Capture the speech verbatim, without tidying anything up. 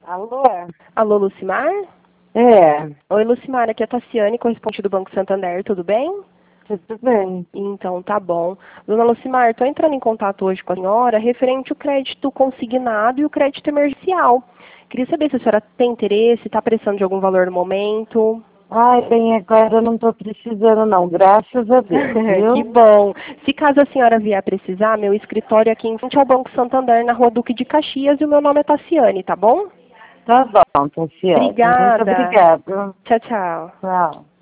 Alô? Alô, Lucimar? É, Oi, Lucimar, aqui é a Tassiane, correspondente do Banco Santander, tudo bem? tudo bem. Então, tá bom. Dona Lucimar, estou entrando em contato hoje com a senhora referente ao crédito consignado e o crédito emergencial. Queria saber se a senhora tem interesse, está precisando de algum valor no momento. Ai, bem, agora eu não estou precisando não, graças a Deus, Que viu? bom. Se caso a senhora vier precisar, meu escritório é aqui em frente ao Banco Santander, na Rua Duque de Caxias, e o meu nome é Tassiane, tá bom? Tá bom, Tassiane. Muito Obrigada. obrigada. Tchau, tchau. Tchau.